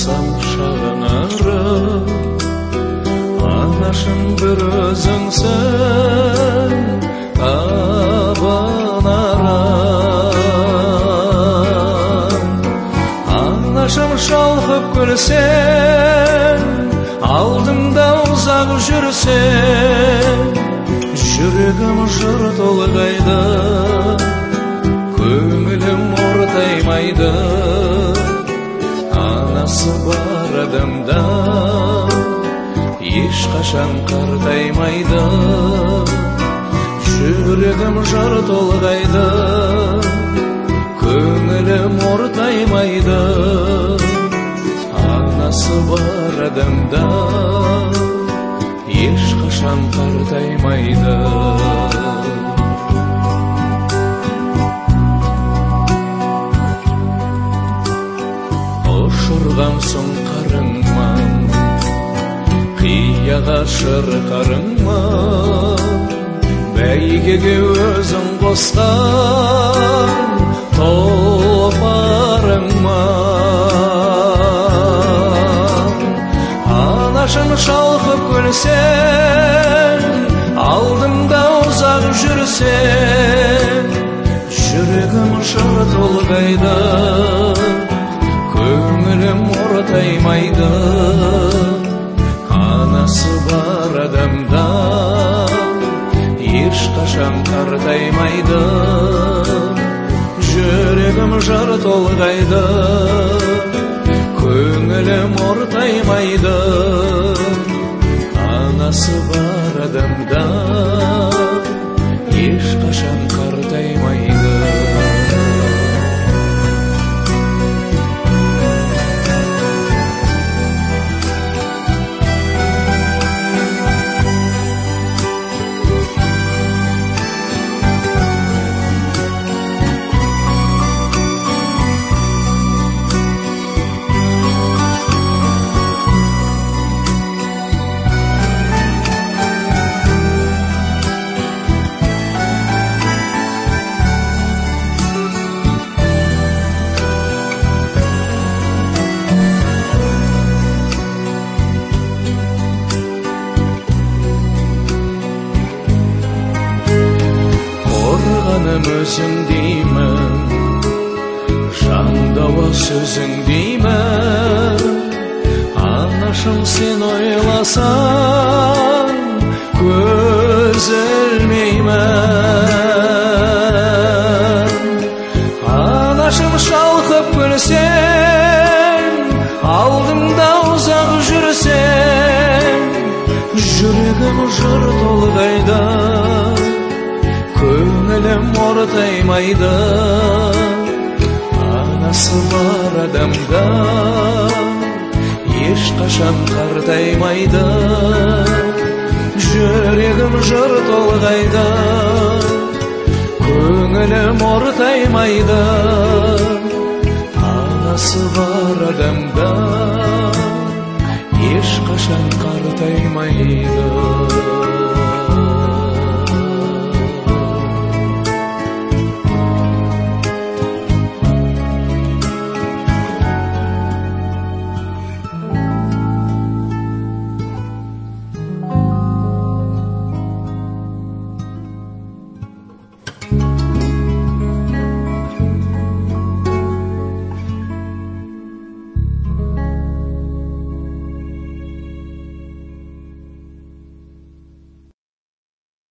болсам шағынары, анашым бір өзіңсің табынарым. Анашым шалқып күлсең, алдымда ұзақ жүрсең, жүрегім жыр толғайды, көңілім ортаймайды. Анасы бар адамда ешқашан қартаймайды, жүрегім жыр толғайды, көңілім ортаймайды. Анасы бар адамда ешқашан қартаймайды. Ұшырғам соң қарыңман, қияға шырқарыңман, бәйгеге өзің қосқан тұлпарыңман. Анашым шалқып күлсең, алдымда ұзақ жүрсең, жүрегім жыр толғайды, көңілім ортаймайды. Анасы бар адамда ешқашан қартаймайды, жүрегім жыр толғайды, көңілім ортаймайды. Анасы бар адамда ешқашан қартаймайды. Өзің деймін, жандауы сөзің деймін. Анашым сен ойласаң, көз ілмеймін. Анашым шалқып күлсең, алдымда ұзақ жүрсең, жүрегім жыр толғайды, көңілім ортаймайды. Анасы бар адамда ешқашан қартаймайды, жүрегім жыр толғайды, көңілім ортаймайды. Анасы бар адамда ешқашан қартаймайды.